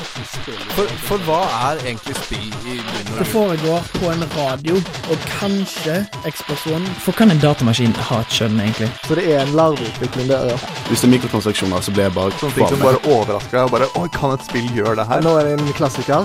For hva egentlig spill I bunnen? Det foregår på en radio, og kanskje eksplosjon. For kan en datamaskin ha et skjønn egentlig? Så det en larveutvikling der, ja. Hvis det mikrotransaksjoner, så blir jeg bare sånne ting som bare overrasker deg, og bare, oi, kan et spill gjøre det her? Nå det en klassiker.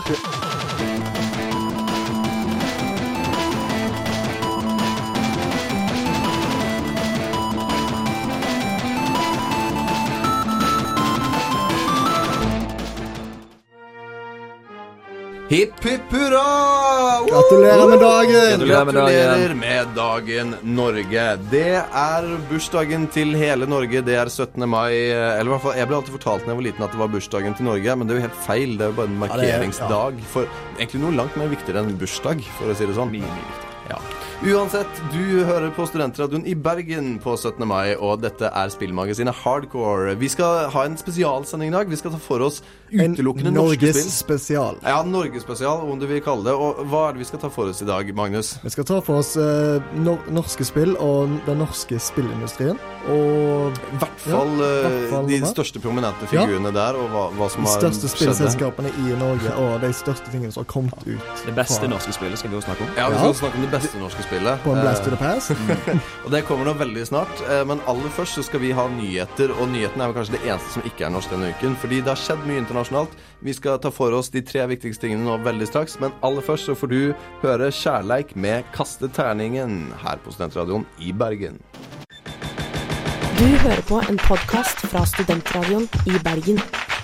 Hipp, hipp, hurra! Gratulerer med dagen! Gratulerer med dagen, Norge. Det bursdagen til hele Norge. Det 17. mai. Eller I hvert fall, jeg ble alltid fortalt når jeg var liten at det var bursdagen til Norge, men det jo helt feil. Det jo bare en markeringsdag. For egentlig noe langt mer viktigere enn bursdag, for å si det sånn. Mye viktig. Ja. Uansett, du hører på Studentradioen I Bergen på 17. mai, og dette Spillmagasinet Hardcore. Vi skal ha en spesialsending I dag. Vi skal ta for oss utelukkende norske spill. Norges spesial. Ja, Norges spesial, om du vil kalle det. Og hva det vi skal ta for oss I dag, Magnus? Vi skal ta for oss norske spill og den norske spillindustrien. Og I hvert fall de største prominente figurene der, og hva som har skjedd. De største spillselskapene I Norge, og de største tingene som har kommet ut. Det beste norske spillet skal vi også snakke om. Ja, vi skal snakke om det beste norske spillet. På en Blast to the Past. Og det kommer nå veldig snart, men aller først så skal vi ha nyheter, og nyhetene vel kanskje det eneste som ikke norsk denne uken, fordi det har skjedd mye internasjonalt. Vi skal ta for oss de 3 viktigste tingene nå veldig straks, men aller først så får du høre Kjærleik med Kaste terningen her på Studentradioen I Bergen. Du hører på en podcast fra Studentradioen I Bergen.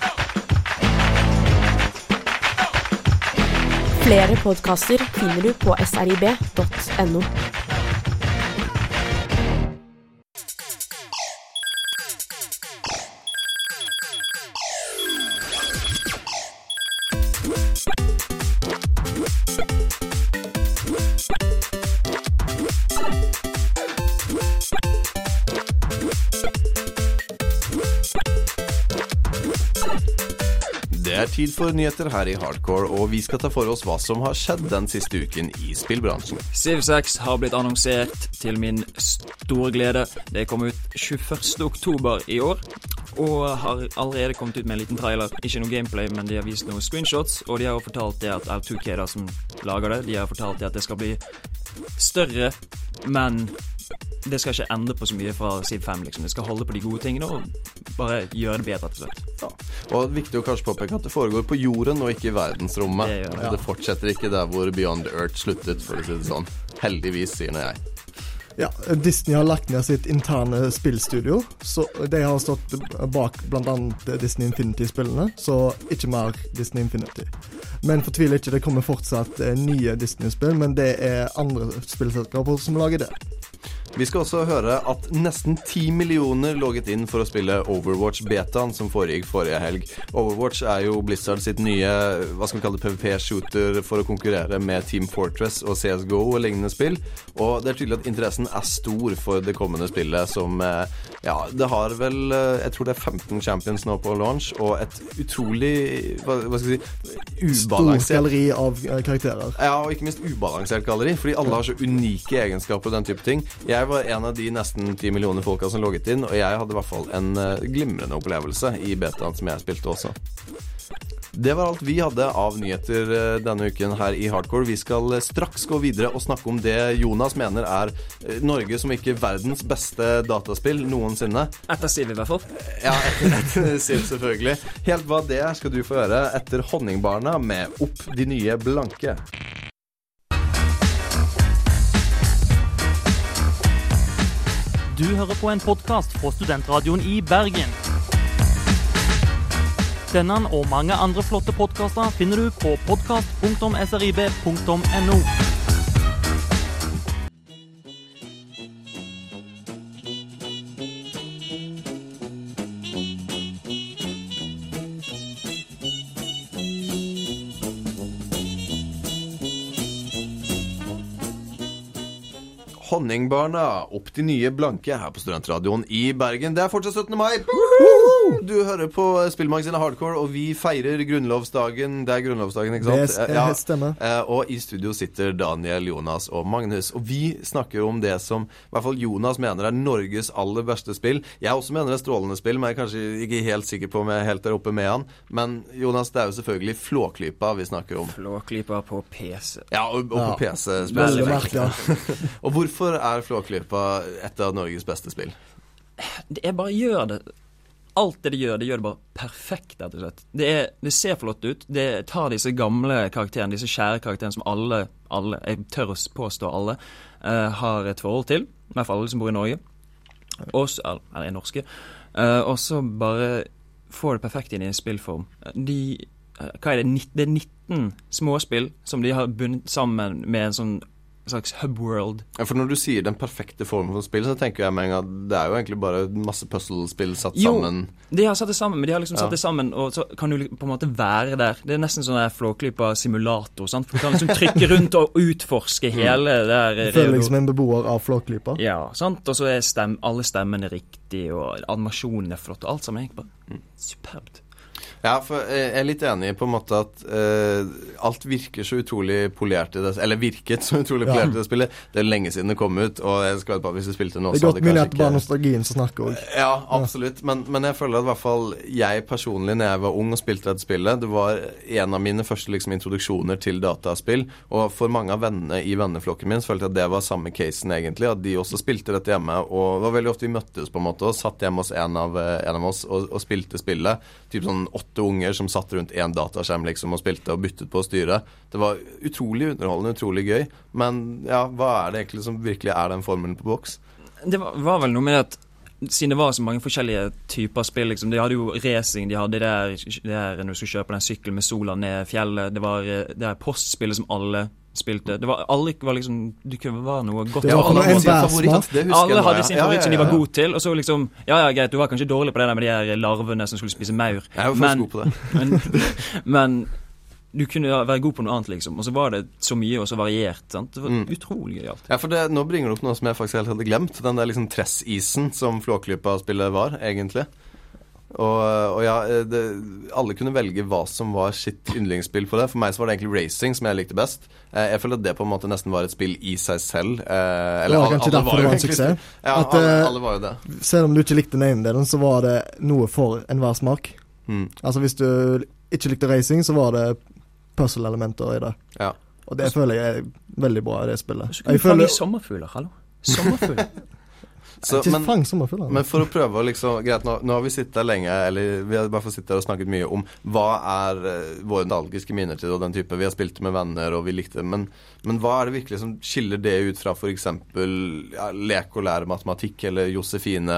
Flere podcaster finner du på srib.no. Det tid for nyheter her I Hardcore, og vi skal ta for oss hva som har skjedd den siste uken I spillbransjen. Civ 6 har blitt annonsert til min store glede. Det kom ut 21. oktober I år, og har allerede kommet ut med en liten trailer. Ikke noe gameplay, men de har vist noen screenshots, og de har fortalt det at R2K da, som lager det, de har fortalt det at det skal bli større, men det skal ikke endre på så mye fra Civ 5 liksom. Det skal holde på de gode tingene og bare gjøre det bedre til slutt. Ja. Og viktig å kanskje påpeke at det foregår på jorden og ikke I verdensrommet. Det fortsetter ikke der hvor Beyond Earth sluttet, for å si det sånn. Heldigvis, sier jeg. Ja, Disney har lagt ned sitt interne spillstudio, så de har stått bak blant annet Disney Infinity-spillene, så ikke mer Disney Infinity. Men fortviler ikke, det kommer fortsatt nye Disney-spill, men det andre spillselskaper som lager det. Vi skal også høre at nesten 10 millioner logget inn for å spille Overwatch-betaen som foregikk forrige helg. Overwatch jo Blizzard sitt nye, hva skal vi kalle det, PvP-shooter for å konkurrere med Team Fortress og CSGO og lignende spill. Og det tydelig at interessen stor for det kommende spillet som, ja, det har vel, jeg tror det 15 champions nå på launch, og et utrolig, hva skal jeg si, ubalansert... Stort galleri av karakterer. Ja, og ikke minst ubalansert galleri, fordi alle har så unike egenskaper og den type ting. Jeg var en av de nesten 10 millioner folka som logget inn, og jeg hadde I hvert fall en glimrende opplevelse I betaen som jeg spilte også. Det var alt vi hadde av nyheter denne uken her I Hardcore. Vi skal straks gå videre og snakke om det Jonas mener Norge som ikke verdens beste dataspill noensinne. Etter Civ I hvert fall. Ja, etter Civ selvfølgelig. Helt hva det skal du få høre etter Honningbarna med Opp de nye blanke. Du hører på en podcast fra Studentradioen I Bergen. Denne og mange andre flotte podcaster finner du på podcast.srib.no. Honningbarna, opp til nye blanke her på Studentradioen I Bergen. Det fortsatt 17. mai. Du hører på Spillmagasinet Hardcore, og vi feirer grunnlovsdagen. Det grunnlovsdagen, ikke sant? Det stemmer. Og I studio sitter Daniel, Jonas og Magnus. Og vi snakker om det som I hvert fall Jonas mener Norges aller beste spill. Jeg også mener det strålende spill, men jeg er kanskje ikke helt sikker på om jeg er helt der oppe med han. Men Jonas, det jo selvfølgelig Flåklypa vi snakker om. Flåklypa på PC. Ja, og på PC. Veldig merkelig, ja. Og hvorfor Flåklypa et av Norges beste spill? Det bare gjør det. Alt det gjør det bare perfekt, rett og slett. Det ser flott ut. Det tar disse gamle karakterene, disse kjære karakterene som alle, jeg tør å påstå alle, har et forhold til. I hvert fall alle som bor I Norge. Også, eller norske. Og så bare får det perfekt inn I en spillform. Hva det? Det 19 småspill som de har bundet sammen med en sånn slags hubworld. Ja, for når du sier den perfekte formen for spill, så tenker jeg med en gang at det jo egentlig bare masse puzzle-spill satt sammen. Jo, de har satt det sammen, men de har liksom satt det sammen, og så kan du på en måte være der. Det nesten sånn en Flåklypa simulator, sant? For du kan liksom trykke rundt og utforske hele der. Du føler liksom en beboer av Flåklypa. Ja, sant? Og så alle stemmene riktig, og animasjonen flott, og alt sammen egentlig bare superbt. Ja, for jeg litt enig på en måte at alt virker så utrolig polert I det, eller virket så utrolig polert I det spillet. Det lenge siden det kom ut, og jeg skal bare hvis du spilte nå, det godt mulig at det bare nostalgien som snakker også. Ja, absolutt, men jeg føler at I hvert fall jeg personlig, når jeg var ung og spilte dette spillet, det var en av mine første liksom, introduksjoner til dataspill, og for mange av vennene I venneflokken min, så følte jeg at det var samme casen egentlig, at de også spilte dette hjemme, og det var veldig ofte vi møttes på en måte, og satt hjemme hos en av oss og spilte spillet, typ sånn 8 unger som satt rundt en dataskjerm liksom og spilte og byttet på å styre. Det var utrolig underholdende, utrolig gøy. Men ja, hva det egentlig som virkelig den formelen på boks? Det var vel noe med at siden det var så mange forskjellige typer spill, liksom, de hadde jo racing, de hadde det der når du skulle kjøpe den sykkel med sola ned fjellet, det var det der postspillet som alle spilte. Alle var liksom, det kunne være noe godt. Det var en favoritt. Alle hadde sin favoritt som de var god til, og så liksom, ja, greit, du var kanskje dårlig på det der med de her larvene som skulle spise maur. Jeg var faktisk god på det. men du kunne være god på noe annet liksom, og så var det så mye og så variert, sant? Det var utrolig gøy alt. Ja, for nå bringer du opp noe som jeg faktisk helt hadde glemt, den der liksom tressisen som Flåklypa-spillet var, egentlig. Og ja, alle kunne velge hva som var sitt yndlingsspill på det. For meg så var det egentlig racing som jeg likte best. Jeg føler at det på en måte nesten var et spill I seg selv. Det var kanskje derfor det var en suksess. Ja, alle var jo det. Selv om du ikke likte den ene delen, så var det noe for enhver smak. Altså hvis du ikke likte racing, så var det puzzle-elementer I det. Ja. Og det føler jeg veldig bra I det spillet. Så kunne du fange sommerfugler, hallo? Sommerfugler. Men for å prøve å liksom, greit, nå har vi sittet der lenge, eller vi har bare fått sitte der og snakket mye om hva våre nostalgiske minner til og den type, vi har spilt med venner og vi likte det, men hva det virkelig som skiller det ut fra for eksempel lek og lære matematikk eller Josefine,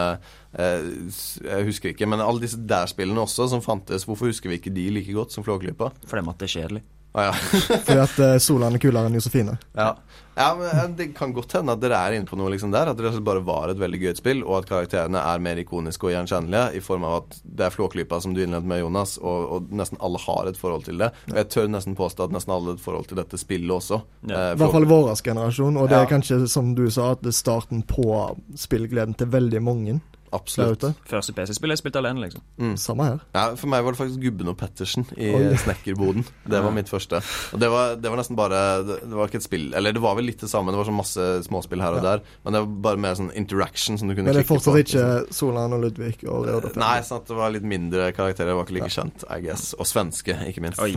jeg husker ikke, men alle disse der spillene også som fantes, hvorfor husker vi ikke de like godt som Flåklypa? For det matte kjedelig. Ja. Fordi at Solan kulere enn Josefine. Ja, men det kan godt hende at dere inne på noe liksom der, at det bare var et veldig gøyt spill, og at karakterene mer ikoniske og gjenkjennelige, I form av at det Flåklypa som du innledet med, Jonas, og nesten alle har et forhold til det. Og jeg tør nesten påstå at nesten alle har et forhold til dette spillet også. I hvert fall våres generasjon, og det kanskje, som du sa, at det starten på spillgleden til veldig mange. Absolutt. Første PC-spill jeg spilte alene, liksom. Samme her. Ja, for meg var det faktisk Gubben og Pettersen I snekkerboden. Det var mitt første. Og det var nesten bare, det var ikke et spill, eller det var vel litt det samme, det var sånn masse småspill her og der, men det var bare mer sånn interaction som du kunne klikke på. Men det fortsatt ikke Solan og Ludvig og Rød og Petter. Nei, sant, det var litt mindre karakterer, det var ikke like kjent, I guess. Og svenske, ikke minst.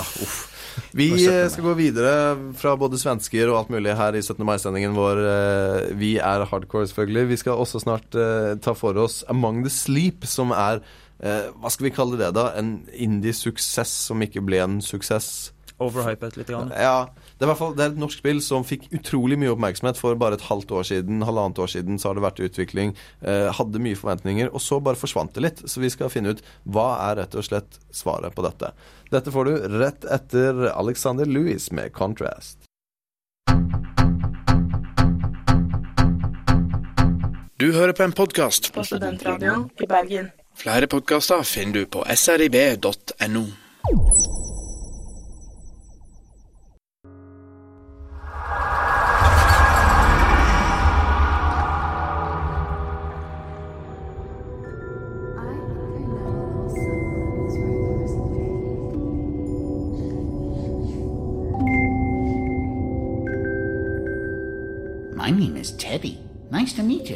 Vi skal gå videre fra både svensker og alt mulig her I 17. mai-sendingen vår. Vi hardcore selvfølgelig. Vi skal også snart ta for oss Among the Sleep, som hva skal vi kalle det da? En indie-suksess som ikke ble en suksess. Overhypet litt grann. Ja, det I hvert fall et norsk spill som fikk utrolig mye oppmerksomhet for bare et halvannet år siden så har det vært utvikling, hadde mye forventninger, og så bare forsvant det litt. Så vi skal finne ut hva rett og slett svaret på dette. Dette får du rett etter Alexander Lewis med Contrast. Du hører på en podcast på Studentradioen I Bergen. Flere podcaster finner du på srib.no. name is Teddy. Nice to meet you.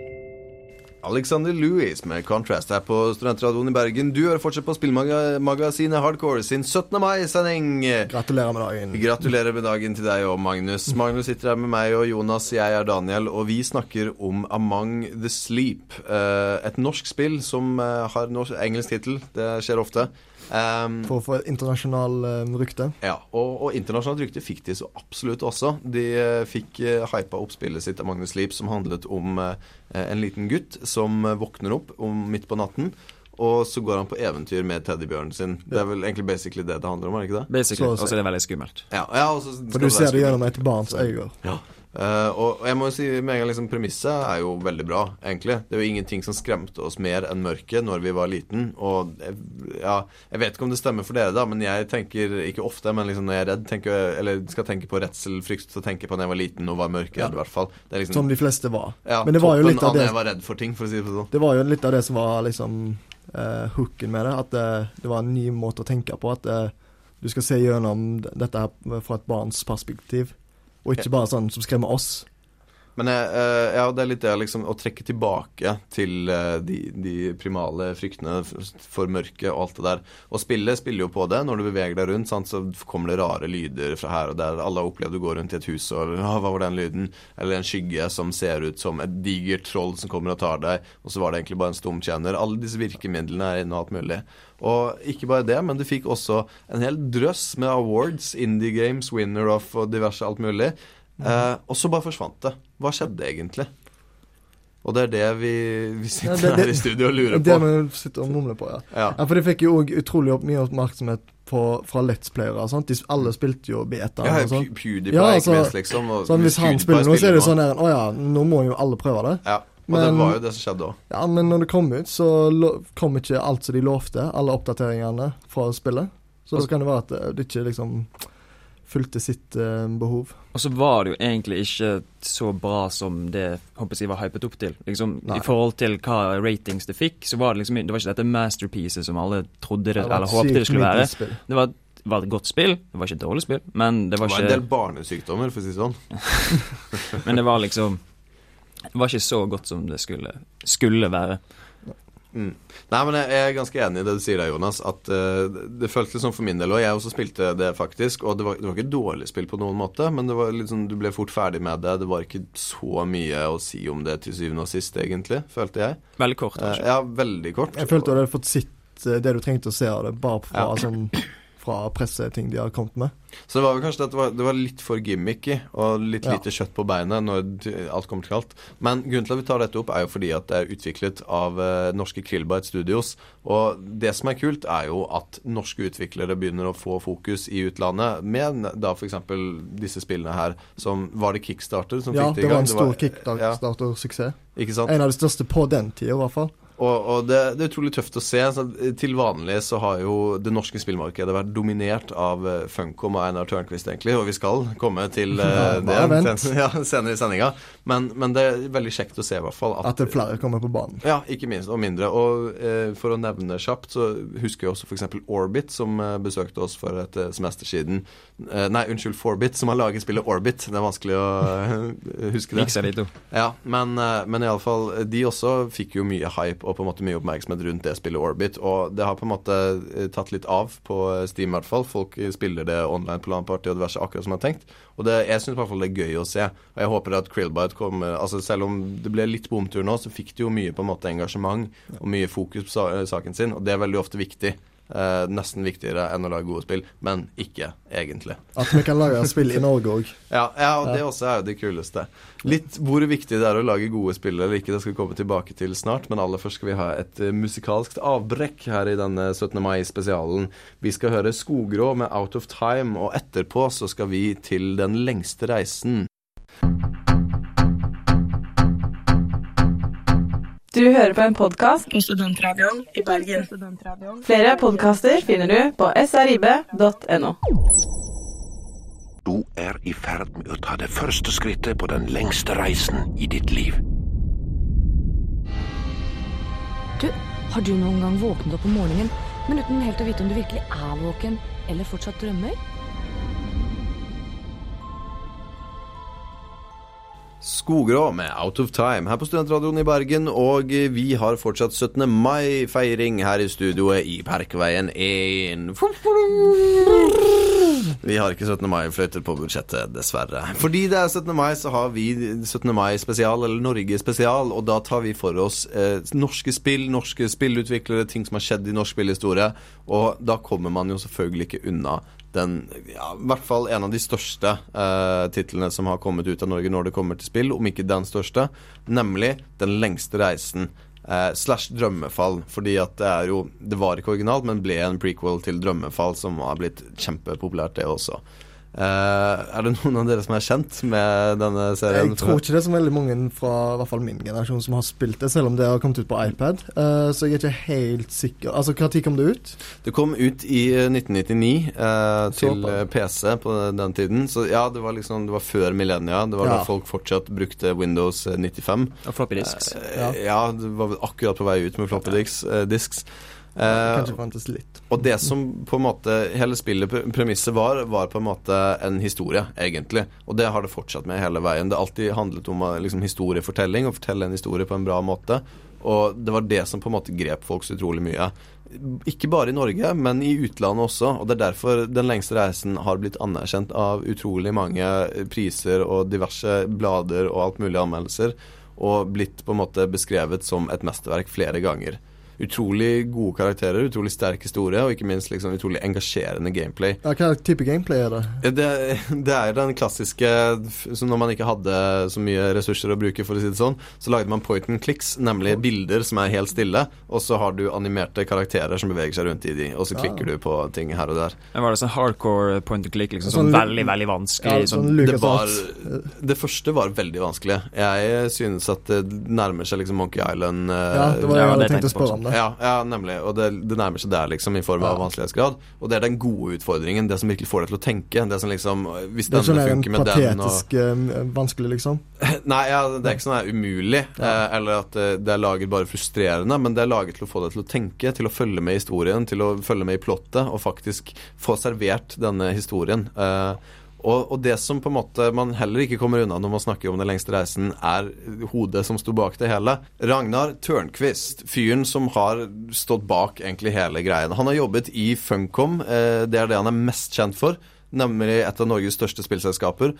Alexander Lewis med Contrast her på Studentradioen i Bergen. Du hører fortsatt på spillmagasinet Hardcore sin 17. mai-sending. Gratulerer med dagen. Gratulerer med dagen til deg og Magnus. Magnus sitter her med meg og Jonas. Jeg Daniel, og vi snakker om Among the Sleep. Et norsk spill som har engelsk titel. Det skjer ofte. For å få internasjonal rykte. Ja, og internasjonalt rykte fikk de så absolutt også. De fikk hypa opp spillet sitt Among the Sleep, som handlet om en liten gutt som våkner opp midt på natten, og så går han på eventyr med teddybjørnen sin. Det vel egentlig basically det handler om, er det ikke det? Basically, og så er det veldig skummelt. Ja, for du ser det gjennom et barns øyne. Ja. Og jeg må jo si med en gang liksom, premisset jo veldig bra, egentlig. Det jo ingenting som skremte oss mer enn mørket når vi var liten. Og jeg vet ikke om det stemmer for dere da, men jeg tenker ikke ofte, men liksom når jeg redd, eller skal tenke på redsel, frykt, så tenker jeg på når jeg var liten og var mørket, i hvert fall. Det liksom, som de fleste var. Ja, men det var jo litt av det jeg var redd for ting, for å si det sånn. Det var jo litt av det som var liksom hooken med det, at det var en ny måte å tenke på, at du skal se gjennom dette her fra et barns perspektiv. Og ikke bare sånn som skremmer oss. Men det litt det liksom, å trekke tilbake til de primale fryktene for mørket og alt det der. Og spiller jo på det. Når du beveger deg rundt, sant, så kommer det rare lyder fra her og der. Alle har opplevd å gå rundt i et hus, og hva var den lyden? Eller en skygge som ser ut som et digert troll som kommer og tar deg, og så var det egentlig bare en stumtjener. Alle disse virkemidlene inne og alt mulig. Og ikke bare det, men du fikk også en hel drøss med awards, Indie Games, Winner of og diverse alt mulig. Og så bare forsvant det. Hva skjedde egentlig? Og det det vi sitter her i studio og lurer på. Det vi sitter og mumler på, ja. For det fikk jo også utrolig mye oppmerksomhet fra Let's Playere. Sant? Alle spilte jo beta. Ja, PewDiePie ikke minst liksom. Sånn, hvis han spiller nå, så er det sånn der, nå må jo alle prøve det. Ja. Og det var jo det som skjedde også. Ja, men når det kom ut, så kom ikke alt som de lovte, alle oppdateringene fra spillet. Så da kan det være at det ikke liksom fulgte sitt behov. Og så var det jo egentlig ikke så bra som det, håper jeg, var hypet opp til. Liksom, i forhold til hva ratings det fikk, så var det liksom, det var ikke dette masterpieces som alle trodde det, eller håpte det skulle være. Det var et godt spill, det var ikke et dårlig spill, men det var ikke... Det var en del barnesykdommer, for å si sånn. Men det var liksom... Det var ikke så godt som det skulle være. Nei, men jeg ganske enig i det du sier der, Jonas, at det føltes sånn for min del, og jeg også spilte det faktisk, og det var ikke et dårlig spill på noen måte, men det var litt sånn, du ble fort ferdig med det. Det var ikke så mye å si om det til syvende og sist, egentlig, følte jeg. Veldig kort, kanskje. Ja, veldig kort. Jeg følte du hadde fått sitt det du trengte å se av det, bare fra sånn... fra presseting de har kommet med. Så det var vel kanskje at det var litt for gimmicky og litt lite kjøtt på beinet når alt kommer til alt. Men grunnen til at vi tar dette opp jo fordi at det utviklet av norske Krillbyte Studios, og det som kult jo at norske utviklere begynner å få fokus i utlandet med da for eksempel disse spillene her, som var det Kickstarter som fikk det i gang. Ja, det var en stor Kickstarter-suksess. Ikke sant? En av de største på den tiden i hvert fall. Og det utrolig tøft å se. Så til vanlig så har jo det norske spillmarkedet vært dominert av Funcom og Einar Tørnquist egentlig, og vi skal komme til det senere i sendinga. Men det veldig kjekt å se i hvert fall at det flere kommer på banen. Ja, ikke minst, og mindre. Og for å nevne kjapt, så husker jeg også for eksempel Orbit, som besøkte oss for et semester siden. Forbit, som har laget spillet Orbit. Det vanskelig å huske det. Mikser de to. Ja, men i alle fall, de også fikk jo mye hype og på en måte mye oppmerksomhet rundt det spillet Orbit, og det har på en måte tatt litt av på Steam i hvert fall. Folk spiller det online på LAN-party og diverse akkurat som jeg har tenkt, og jeg synes i hvert fall det gøy å se, og jeg håper at Krillbyte kommer, altså selv om det ble litt bomtur nå, så fikk de jo mye på en måte engasjement og mye fokus på saken sin, og det veldig ofte viktig. Nesten viktigere enn å lage gode spill, men ikke egentlig. At vi kan lage spill i Norge også. Ja, og det også jo det kuleste. Litt hvor viktig det å lage gode spill eller ikke, det skal vi komme tilbake til snart, men aller først skal vi ha et musikalsk avbrekk her i denne 17. mai-spesialen. Vi skal høre Skogrå med Out of Time, og etterpå så skal vi til Den lengste reisen. Du hører på en podcast på Studentradioen i Bergen. Flere podcaster finner du på srib.no. Du i ferd med å ta det første skrittet på den lengste reisen i ditt liv. Du, har du noen gang våknet opp om morgenen, men uten helt å vite om du virkelig våken, eller fortsatt drømmer? Skogrå med Out of Time her på Studentradioen i Bergen, og vi har fortsatt 17. mai-feiring her i studioet i Parkveien 1. Vi har ikke 17. mai-fløyter på budsjettet, dessverre. Fordi det er 17. mai, så har vi 17. mai-spesial, eller Norge-spesial, og da tar vi for oss norske spill, norske spillutviklere, ting som har skjedd i norsk spillhistorie, og da kommer man jo selvfølgelig ikke unna den, ja, i hvert fall en av de største titlene som har kommet ut av Norge når det kommer til spill, om ikke den største, nemlig Den lengste reisen / Drømmefall, fordi at det var ikke originalt, men ble en prequel til Drømmefall som har blitt kjempepopulært det også. Er det noen av dere som er kjent med denne serien? Jeg tror ikke det er så veldig mange fra i hvert fall min generasjon som har spilt det, selv om det har kommet ut på iPad, så jeg er ikke helt sikker. Altså, hva tid kom det ut? Det kom ut i 1999 til PC på den tiden, så ja, det var før millennia, det var da folk fortsatt brukte Windows 95 og floppy disks. Ja, det var akkurat på vei ut med floppy disks. Kanskje fantes litt. Og det som på en måte hele spillet premisset var på en måte en historie, egentlig. Og det har det fortsatt med hele veien. Det har alltid handlet om liksom, historiefortelling, og fortelle en historie på en bra måte. Og det var det som på en måte grep folk så utrolig mye. Ikke bare i Norge, men i utlandet også. Og det er derfor Den lengste reisen har blitt anerkjent av utrolig mange priser og diverse blader og alt mulig anmeldelser, og blitt på en måte beskrevet som et mesterverk flere ganger. Utrolig gode karakterer, utrolig sterk historie, og ikke minst liksom utrolig engasjerende gameplay. Ja, hva type gameplay er det? Det er den klassiske, som når man ikke hadde så mye ressurser å bruke, for å si det sånn, så lagde man point and clicks, nemlig bilder som er helt stille, og så har du animerte karakterer som beveger seg rundt i de, og så klikker du på ting her og der. Men var det sånn hardcore point and click, liksom sånn veldig, veldig vanskelig? Det første var veldig vanskelig. Jeg synes at det nærmer seg liksom Monkey Island. Ja, det var jeg tenkte å spørre om det. Ja, nemlig, og det nærmer seg der liksom i form av vanskelighetsgrad, og det er den gode utfordringen, det som virkelig får deg til å tenke, det som liksom, hvis denne funker med den og... Det er patetisk vanskelig liksom? Nei, det er ikke sånn umulig, eller at det er laget bare frustrerende, men det er laget til å få deg til å tenke, til å følge med i historien, til å følge med i plottet, og faktisk få servert denne historien. Og det som på en måte man heller ikke kommer unna når man snakker om Den lengste reisen, er hodet som stod bak det hele. Ragnar Tørnquist, fyren som har stått bak egentlig hele greien. Han har jobbet i Funcom, det er det han er mest kjent for, nemlig et av Norges største spillselskaper,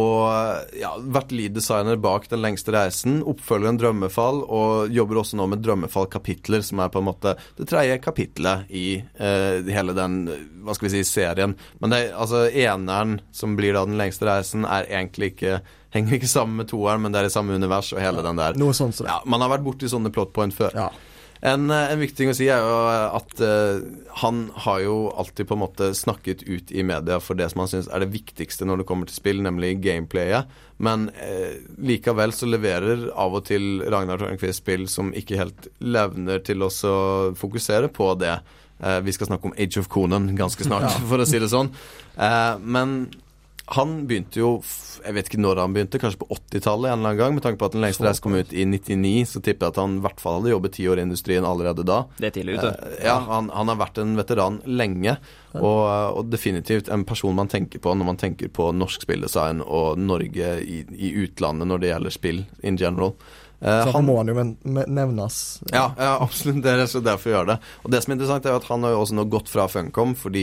og vært lead-designer bak Den lengste reisen, oppfølgeren Drømmefall, og jobber også nå med Drømmefall-kapitler, som er på en måte det 3. kapitlet i hele den, hva skal vi si, serien. Men det altså eneren som blir da Den lengste reisen, er egentlig ikke, henger ikke sammen med toeren, men det er i samme univers og hele den der. Noe sånt så det. Ja, man har vært borte i sånne plotpoint før. Ja. En viktig ting å si er jo at han har jo alltid på en måte snakket ut i media for det som han synes er det viktigste når det kommer til spill, nemlig gameplayet, men likevel så leverer av og til Ragnar Tørnquist spill som ikke helt levner til å fokusere på det. Vi skal snakke om Age of Conan ganske snart, for å si det sånn. Men han begynte jo, jeg vet ikke når han begynte, kanskje på 80-tallet en eller annen gang, med tanke på at Den lengste reisen kom ut i 99, så tipper jeg at han i hvert fall hadde jobbet 10 år i industrien allerede da. Det er tidlig ute. Han har vært en veteran lenge, og definitivt en person man tenker på når man tenker på norsk spilldesign og Norge i utlandet når det gjelder spill in general. Så må han jo nevnes. Ja, absolutt, det er så derfor jeg gjør det. Og det som er interessant er at han har jo også nå gått fra Funcom, fordi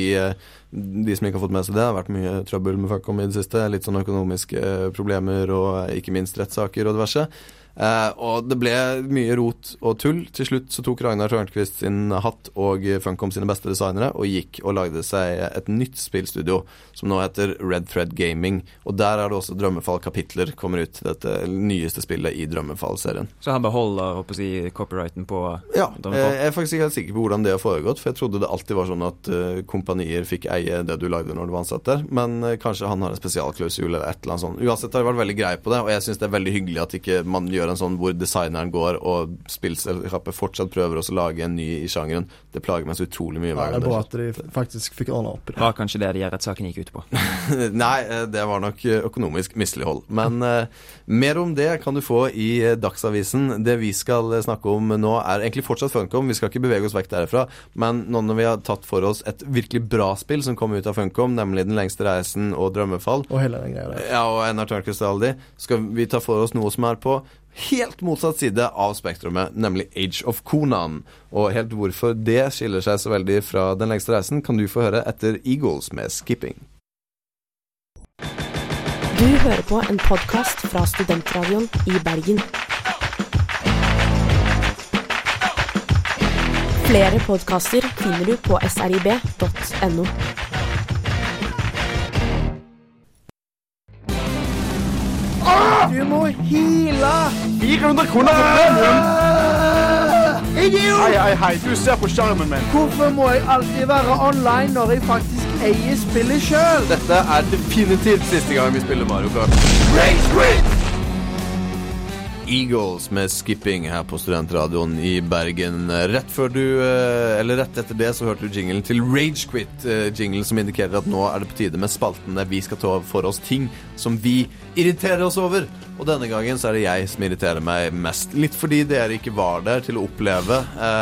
de som ikke har fått med seg det, har vært mye trøbbel med Funcom i det siste, litt sånn økonomiske problemer og ikke minst rettssaker og diverse. Og det ble mye rot og tull. Til slutt så tok Ragnar Tørnquist sin hatt og Funcom sine beste designere og gikk og lagde seg et nytt spillstudio som nå heter Red Thread Gaming, og der er det også Drømmefall-kapitler kommer ut, dette nyeste spillet i Drømmefall-serien. Så han beholder, håper jeg, copyrighten på Drømmefall? Jeg er faktisk ikke helt sikker på hvordan det har foregått, for jeg trodde det alltid var sånn at kompanier fikk eie det du lagde når du var ansatt der, men kanskje han har en spesialklausul eller et eller annet sånt. Uansett har jeg vært veldig grei på det, og jeg synes det er veldig hyggelig at ikke man gjør gjør en sånn hvor designeren går og spillselskapet fortsatt prøver også å lage en ny i sjangeren. Det plager meg så utrolig mye. Ja, det bra at de faktisk fikk ordnet opp i det. Var kanskje det de rettssaken gikk ut på? Nei, det var nok økonomisk mislighold. Men mer om det kan du få i Dagsavisen. Det vi skal snakke om nå egentlig fortsatt Funcom. Vi skal ikke bevege oss vekk derfra, men nå når vi har tatt for oss et virkelig bra spill som kom ut av Funcom, nemlig Den lengste reisen og Drømmefall. Og hele den greia der. Ja, og Einar Tørnquist Aldi. Skal vi ta for oss noe som på helt motsatt side av spektrumet, nemlig Age of Conan. Og helt hvorfor det skiller seg så veldig fra Den lengste reisen, kan du få høre etter Eagles med Skipping. Du hører på en podcast fra Studentradion i Bergen. Flere podcaster finner du på srib.no. Du må hile! 400 kroner for premium! Idiot! Hei, du ser på skjermen min. Hvorfor må jeg alltid være online når jeg faktisk eier spillet selv? Dette definitivt siste gang vi spiller Mario Kart. Rage Quit! Eagles med Skipping her på Studentradioen i Bergen. Rett etter det så hørte du jinglen til Rage Quit, jinglen som indikerer at nå det på tide med spaltene vi skal ta for oss ting som vi irriterer oss over. Og denne gangen så det jeg som irriterer meg mest. Litt fordi dere ikke var der til å oppleve.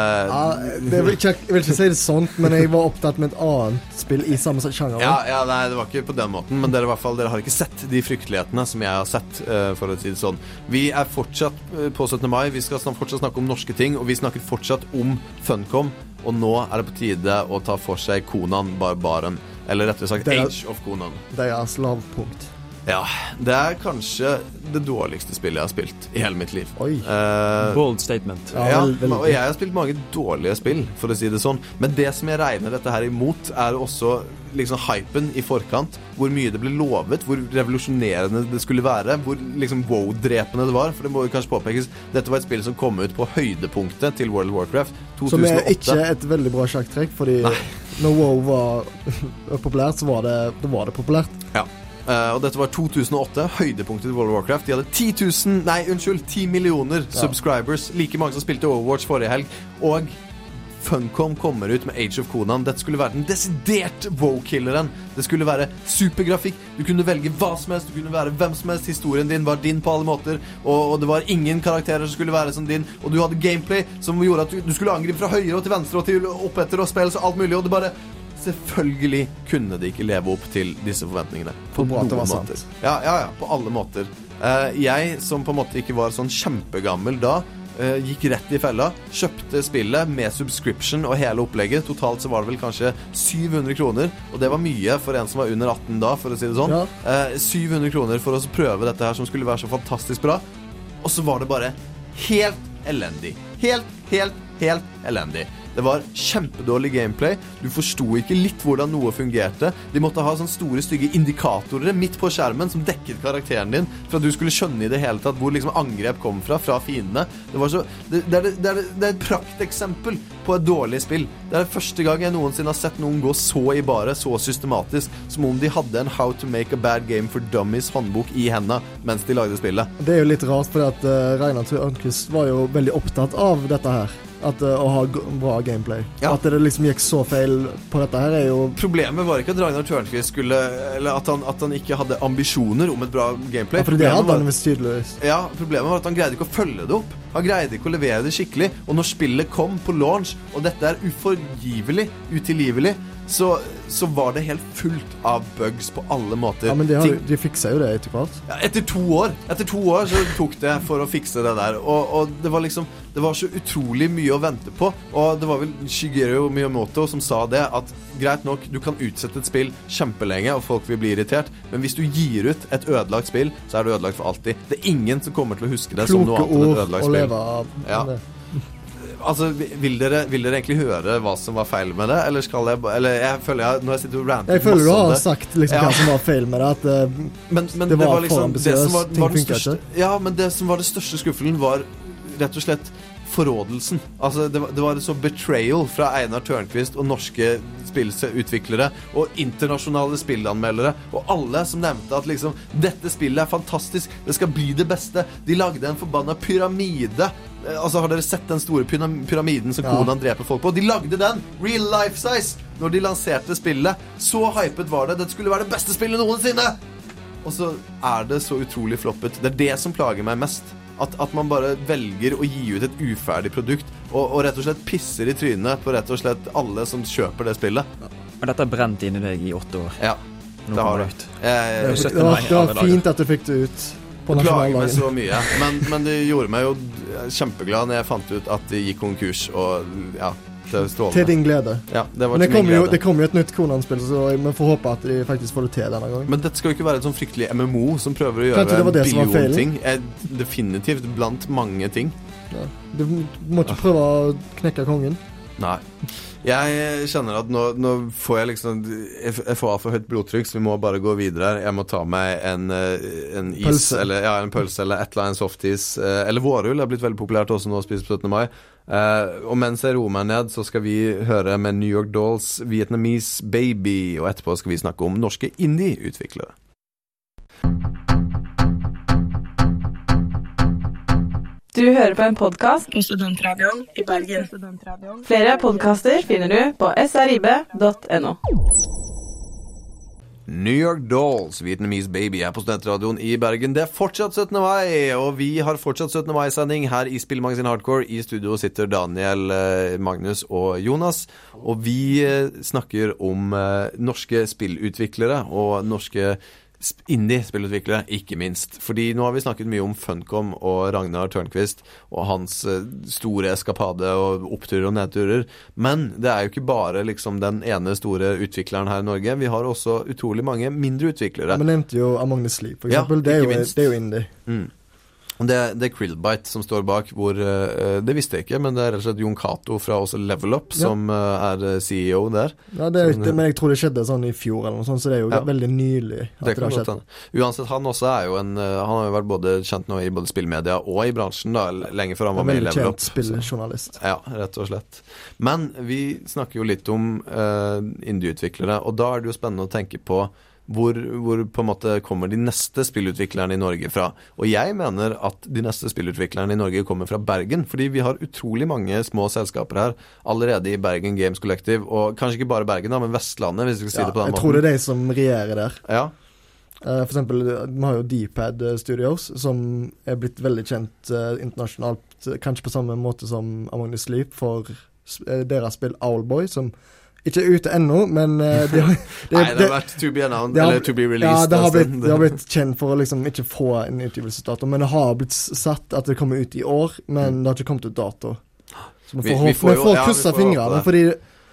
Jeg vil ikke si det sånt, men jeg var opptatt med et annet spill i samme sjanger. Ja, nei, det var ikke på den måten, men dere har ikke sett de fryktelighetene som jeg har sett, for å si det sånn. Vi fortsatt på 17. mai, vi skal fortsatt snakke om norske ting, og vi snakker fortsatt om Funcom, og nå det på tide å ta for seg Conan Barbaren, eller rettere sagt Age of Conan. Det lavpunkt. Ja, det kanskje det dårligste spillet jeg har spilt i hele mitt liv. Oi. Bold statement. Ja, og jeg har spilt mange dårlige spill, for å si det sånn. Men det som jeg regner dette her imot, også liksom hypen i forkant, hvor mye det ble lovet, hvor revolusjonerende det skulle være, hvor liksom wow-drepende det var, for det må jo kanskje påpekes, dette var et spill som kom ut på høydepunktet til World of Warcraft 2008. Som ikke et veldig bra sjakktrekk, fordi når WoW var populært, så var det populært. Ja. Og dette var 2008, høydepunktet til World of Warcraft. De hadde 10 millioner subscribers, like mange som spilte Overwatch forrige helg. Og Funcom kommer ut med Age of Conan. Dette skulle være den desidert WoW-killeren. Det skulle være supergrafikk. Du kunne velge hva som helst, du kunne være hvem som helst. Historien din var din på alle måter, og det var ingen karakterer som skulle være som din. Og du hadde gameplay som gjorde at du skulle angripe fra høyre og til venstre og til opp etter og spille så alt mulig, og det bare... Selvfølgelig kunne de ikke leve opp til disse forventningene. På noen måter. Ja, på alle måter. Jeg, som på en måte ikke var sånn kjempegammel da, gikk rett i fella, kjøpte spillet med subscription og hele opplegget. Totalt så var det vel kanskje 700 kroner, og det var mye for en som var under 18 da, for å si det sånn. 700 kroner for å prøve dette her som skulle være så fantastisk bra. Og så var det bare helt elendig. Helt elendig. Det var kjempedårlig gameplay. Du forstod ikke litt hvordan noe fungerte. De måtte ha sånne store, stygge indikatorer midt på skjermen som dekket karakteren din, for at du skulle skjønne i det hele tatt hvor liksom angrep kom fra fiendene. Det er et prakteksempel på et dårlig spill. Det det første gang jeg noensinne har sett noen gå så i bare, så systematisk, som om de hadde en How to Make a Bad Game for Dummies håndbok i hendene mens de lagde spillet. Det jo litt rart, for at Ragnar Tørnquist var jo veldig opptatt av dette her. Å ha bra gameplay. Ja. At det liksom gikk så feil på dette her jo... Problemet var ikke at Ragnar Tørnquist skulle... Eller at han ikke hadde ambisjoner om et bra gameplay. Ja, for det hadde han visst tydeligvis. Ja, problemet var at han greide ikke å følge det opp. Han greide ikke å levere det skikkelig. Og når spillet kom på launch, og dette uforgivelig, utilgivelig, så var det helt fullt av bugs på alle måter. Ja, men de fikset jo det etter hvert. Ja, etter 2 år så tok det for å fikse det der. Og det var liksom, det var så utrolig mye å vente på. Og det var vel Shigeru Miyamoto som sa det, at greit nok, du kan utsette et spill kjempelenge, og folk vil bli irritert, men hvis du gir ut et ødelagt spill, så det ødelagt for alltid. Det ingen som kommer til å huske det som noe annet enn et ødelagt spill. Kloke ord å leve av. Ja. Altså, vil dere egentlig høre hva som var feil med det? Eller skal jeg... Eller jeg føler når jeg sitter og ranter... Jeg føler du har sagt liksom hva som var feil med det, at men det var liksom, for ambisiøst, ting funket ikke. Ja, men det som var det største skuffelen var rett og slett forrådelsen. Altså, det var så betrayal fra Einar Tørnquist og norske spillutviklere og internasjonale spillanmeldere, og alle som nevnte at liksom, dette spillet fantastisk, det skal bli det beste. De lagde en forbanna pyramide. Altså, har dere sett den store pyramiden som Konan dreper folk på? De lagde den, real life size, når de lanserte spillet. Så hypet var det. Dette skulle være det beste spillet noensinne. Og så det så utrolig floppet. Det det som plager meg mest. At man bare velger å gi ut et uferdig produkt og rett og slett pisser i trynet på rett og slett alle som kjøper det spillet. Men dette har brent inn i deg i 8 år. Ja, det har det. Det var fint at du fikk det ut på nasjonaldagen. Det plager meg så mye, men det gjorde meg jo kjempeglad når jeg fant ut at det gikk konkurs, og ja, til din glede. Ja, det var men det kom jo et nytt Conan-spill, så vi får håpe at de faktisk får det til denne gangen. Men dette skal jo ikke være et sånn fryktelig MMO som prøver å gjøre en billion-ting. Definitivt blant mange ting. Ja. Du må ikke prøve å knekke kongen. Nei. Jeg kjenner at nå får jeg liksom jeg får for høyt blodtrykk, så vi må bare gå videre. Jeg må ta meg en is pølse. En pølse eller et eller annet softis eller vårrull. Det har blitt veldig populært også nå å spise på 17. mai. Og mens jeg roer meg ned, så skal vi høre med New York Dolls Vietnamese Baby, og etterpå skal vi snakke om norske indie-utviklere. Du hører på en podcast på Studentradioen i Bergen. Flere podcaster finner du på srib.no. New York Dolls, Vietnamese Baby på Studentradioen i Bergen. Det fortsatt 17. mai, og vi har fortsatt 17. mai-sending her i Spillmagasin Hardcore. I studio sitter Daniel, Magnus og Jonas, og vi snakker om norske spillutviklere og norske indie-spillutviklere, ikke minst. Fordi nå har vi snakket mye om Funcom og Ragnar Tørnqvist og hans store eskapade og oppturer og nedturer. Men det jo ikke bare liksom den ene store utvikleren her i Norge. Vi har også utrolig mange mindre utviklere. Ja, men nevnte jo Among the Sleep, for eksempel. Det er jo indie. Det Krillbite som står bak, hvor det visste jeg ikke, men det rett og slett Jon Cato fra også Level Up som CEO der. Ja, men jeg tror det skjedde sånn i fjor eller noe sånt, så det er jo veldig nylig at det har skjedd. Uansett, han også jo han har jo vært både kjent nå i både spillmedia og i bransjen da, lenge før han var med i Level Up. Veldig kjent spilljournalist. Ja, rett og slett. Men vi snakker jo litt om indie-utviklere, og da det jo spennende å tenke på hvor på en måte kommer de neste spillutviklerne i Norge fra. Og jeg mener at de neste spillutviklerne i Norge kommer fra Bergen, fordi vi har utrolig mange små selskaper her allerede i Bergen Games Collective, og kanskje ikke bare Bergen da, men Vestlandet, hvis vi skal si det på den måten. Jeg tror det de som regjerer der. Ja. For eksempel, vi har jo D-Pad Studios, som blitt veldig kjent internasjonalt, kanskje på samme måte som Among the Sleep, for deres spill Owlboy, som ikke ute ennå, men det har vært to be announced, eller to be released. Ja, det har blitt kjent for å liksom ikke få en utgivelsesdato, men det har blitt satt at det kommer ut i år, men det har ikke kommet ut dato. Så vi får krysse fingrene, fordi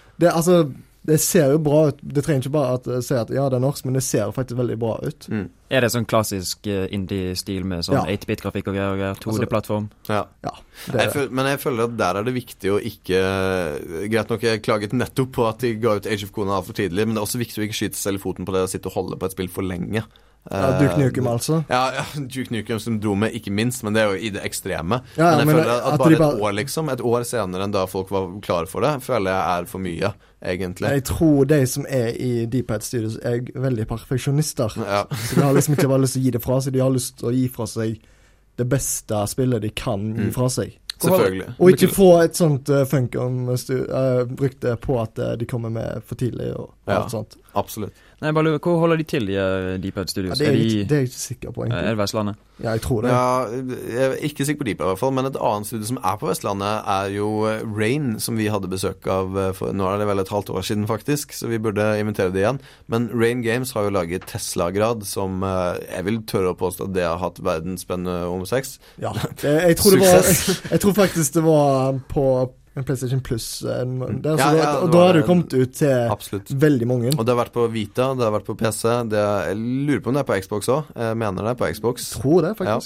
det ser jo bra ut. Det trenger ikke bare at si at ja, det norsk, men det ser faktisk veldig bra ut. Det sånn klassisk indie-stil med sånn 8-bit-grafikk og greier, 2D-plattform? Ja. Men jeg føler at der det viktig å ikke greit nok, jeg klaget nettopp på at de ga ut Age of Conan for tidlig, men det også viktig å ikke skyte selv i foten på det å sitte og holde på et spill for lenge. Duke Nukem altså. Ja, Duke Nukem som dro med, ikke minst, men det jo i det ekstreme. Men jeg føler at bare et år liksom, et år senere enn da folk var klare for det, føler jeg for mye, egentlig. Jeg tror de som i D-Pad Studios veldig perfeksjonister. Så de har liksom ikke bare lyst til å gi det fra seg, de har lyst til å gi fra seg det beste spillet de kan gi fra seg. Selvfølgelig. Og ikke få et sånt Funkom-rykte på at de kommer med for tidlig og alt sånt. Absolutt. Nei, bare hvor holder de til i D-Pad Studios? Det er jeg ikke sikker på, egentlig. Det Vestlandet? Ja, jeg tror det. Ja, jeg ikke sikker på D-Pad i hvert fall, men et annet studio som på Vestlandet jo Rain, som vi hadde besøk av for, nå det vel et halvt år siden faktisk, så vi burde invitere det igjen. Men Rain Games har jo laget Tesla-grad, som jeg vil tørre å påstå at det har hatt verdensspennende om sex. Ja, jeg tror faktisk det var på en PlayStation Plus og da har det kommet ut til veldig mange. Og det har vært på Vita, det har vært på PC, jeg lurer på om det på Xbox også. Jeg mener det på Xbox. Jeg tror det faktisk.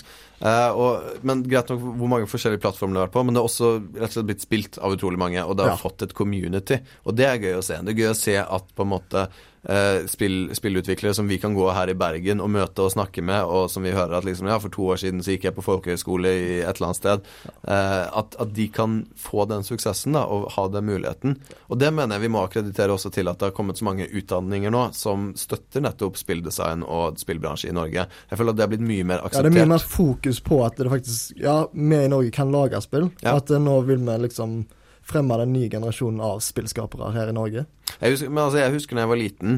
Men greit nok hvor mange forskjellige plattformer det har vært på, men det har også rett og slett blitt spilt av utrolig mange, og det har fått et community, og det er gøy å se. Det er gøy å se at på en måte spillutviklere som vi kan gå her i Bergen og møte og snakke med, og som vi hører at liksom, for 2 år siden så gikk jeg på folkehøyskole i et eller annet sted, at de kan få den suksessen da, og ha den muligheten. Og det mener jeg vi må akkreditere også til at det har kommet så mange utdanninger nå som støtter nettopp spilldesign og spillbransje i Norge. Jeg føler at det har blitt mye mer akseptert. Ja, det er mye mer fokus på at det faktisk, vi i Norge kan lage spill, at nå vil vi liksom fremme den nye generasjonen av spillskapere her i Norge. Jeg husker når jeg var liten,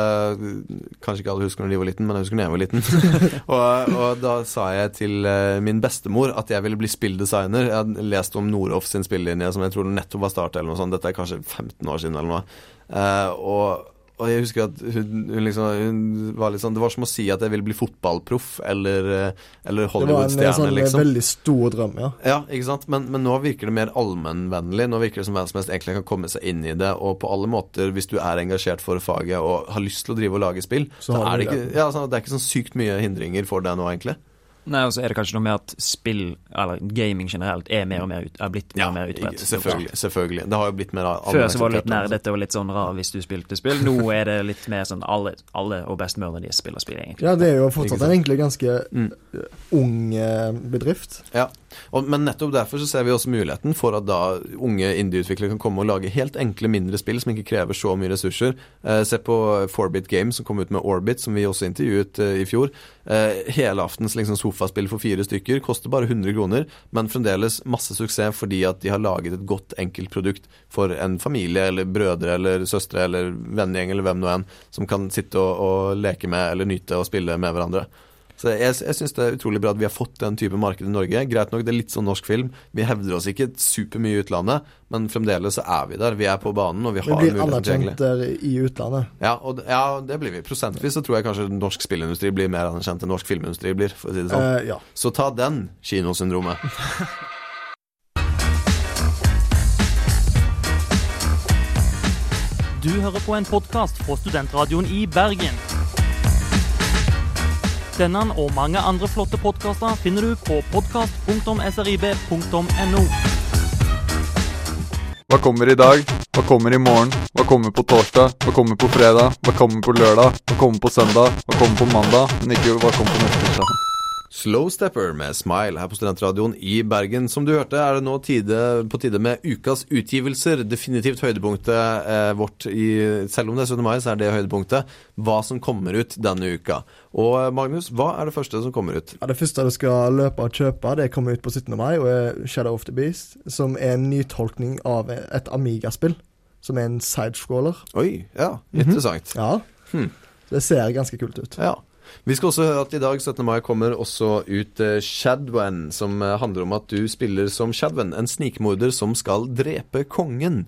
kanskje ikke alle husker når de var liten, men jeg husker når jeg var liten, og da sa jeg til min bestemor at jeg ville bli spilldesigner. Jeg hadde lest om Noroff sin spillinje, som jeg tror nettopp var startet eller noe sånt. Dette er kanskje 15 år siden eller noe. Og jeg husker at hun var litt sånn, det var som å si at jeg ville bli fotballproff eller Hollywood-stjerne, Det var en sånn veldig stor drøm, Ja, ikke sant? Men nå virker det mer allmennvennlig. Nå virker det som hvem som helst egentlig kan komme seg inn i det, og på alle måter, hvis du er engasjert for faget og har lyst til å drive og lage spill, så er det ikke, det er ikke sånn sykt mye hindringer for det nå, egentlig. Nei, og så er det kanskje noe med at spill, eller gaming generelt, er blitt mer og mer utbredt. Selvfølgelig. Det har jo blitt mer Før så var det litt nerdete og litt sånn rar hvis du spilte spill. Nå er det litt mer sånn alle og bestemødre de spiller spill, egentlig. Ja, det er jo fortsatt en egentlig ganske ung bedrift. Ja, men nettopp derfor så ser vi også muligheten for at da unge indieutviklere kan komme og lage helt enkle mindre spill som ikke krever så mye ressurser. Se på 4-Bit Games som kom ut med Orbit, som vi også intervjuet i fjor. Hele aftens liksom sofaspill for 4 stykker koster bare 100 kroner, men fremdeles masse suksess fordi at de har laget et godt enkelt produkt for en familie eller brødre eller søstre eller vennegjeng eller hvem nå enn som kan sitte og leke med eller nyte og spille med hverandre. Så jeg synes det er utrolig bra at vi har fått den type marked i Norge. Greit nok, det er litt sånn norsk film. Vi hevder oss ikke super mye i utlandet, men fremdeles så er vi der. Vi er på banen, og vi har muligheten til. Vi blir anerkjent der i utlandet. Ja, det blir vi. Prosentvis så tror jeg kanskje norsk spillindustri blir mer anerkjent enn norsk filmindustri blir, for å si det sånn. Så ta den, kinosyndromet. Du hører på en podcast fra Studentradioen i Bergen. Denne og mange andre flotte podcaster finner du på podcast.srib.no. Hva kommer i dag? Hva kommer i morgen? Hva kommer på torsdag? Hva kommer på fredag? Hva kommer på lørdag? Hva kommer på søndag? Hva kommer på mandag? Men ikke hva kommer på neste tirsdag. Slow Stepper med Smile her på Studentradioen i Bergen. Som du hørte er det nå på tide med ukas utgivelser. Definitivt høydepunktet vårt selv om det er 17. mai, så er det høydepunktet. Hva som kommer ut denne uka. Og Magnus, hva er det første som kommer ut? Ja, det første du skal løpe og kjøpe, det kommer ut på 17. mai, og er Shadow of the Beast, som er en nytolkning av et Amiga-spill, som er en sidescroller. Oi, ja, interessant. Ja, det ser ganske kult ut. Ja. Vi skal også høre at i dag, 17. mai, kommer også ut Shadwen, som handler om at du spiller som Shadwen, en snikmorder som skal drepe kongen.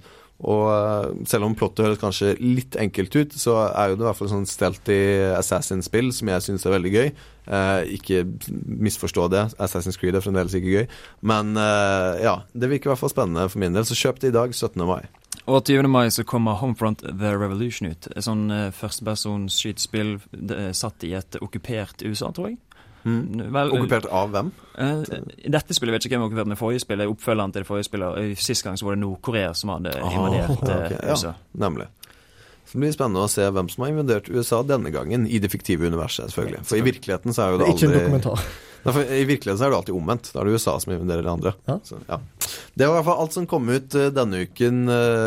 Og selv om plottet høres kanskje litt enkelt ut, så er jo det i hvert fall sånn stealthy Assassin-spill som jeg synes er veldig gøy. Ikke misforstå det, Assassin's Creed er fremdeles ikke gøy. Men det virker i hvert fall spennende for min del, så kjøp det i dag, 17. mai. Og 20. mai så kommer Homefront The Revolution ut. Et sånn førstepersons skytespill satt i et okkupert USA, tror jeg. Okkupert av hvem? Dette spillet vet ikke hvem er okkupert med forrige spill. Oppfølgeren til det forrige spillet. Sist gang så var det Nord-Korea som hadde invadert USA. Ja, nemlig. Så det blir spennende å se hvem som har invadert USA denne gangen i det fiktive universet, selvfølgelig. For i virkeligheten så er jo det aldri... Ikke en dokumentar. Nei, for i virkeligheten så er det alltid omvendt. Da er det USA som invaderer det andre. Ja. Så, ja. Det var i hvert fall alt som kom ut denne uken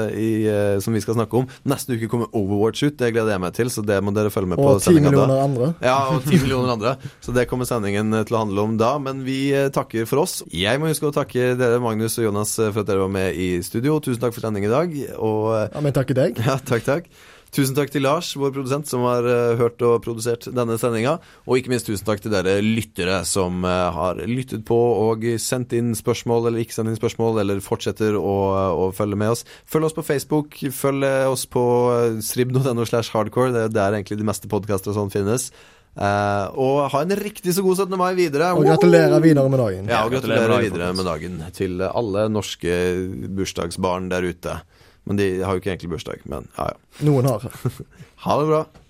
som vi skal snakke om. Neste uke kommer Overwatch ut, det gleder jeg meg til, så det må dere følge med på sendingen da. Og 10 millioner andre. Ja, og 10 millioner andre. Så det kommer sendingen til å handle om da, men vi takker for oss. Jeg må huske å takke dere, Magnus og Jonas, for at dere var med i studio. Tusen takk for sendingen i dag. Og, ja, men takk i deg. Ja, takk. Tusen takk til Lars, vår produsent, som har hørt og produsert denne sendinga. Og ikke minst tusen takk til dere lyttere som har lyttet på og sendt inn spørsmål, eller ikke sendt inn spørsmål, eller fortsetter å følge med oss. Følg oss på Facebook, følg oss på srib.no/hardcore, det er der egentlig de meste podcaster og sånn finnes. Og ha en riktig så god 17. mai videre. Og gratulerer videre med dagen. Ja, og gratulerer videre med dagen til alle norske bursdagsbarn der ute. Men de har jo ikke egentlig bursdag, men ja. Noen har. Ha det bra.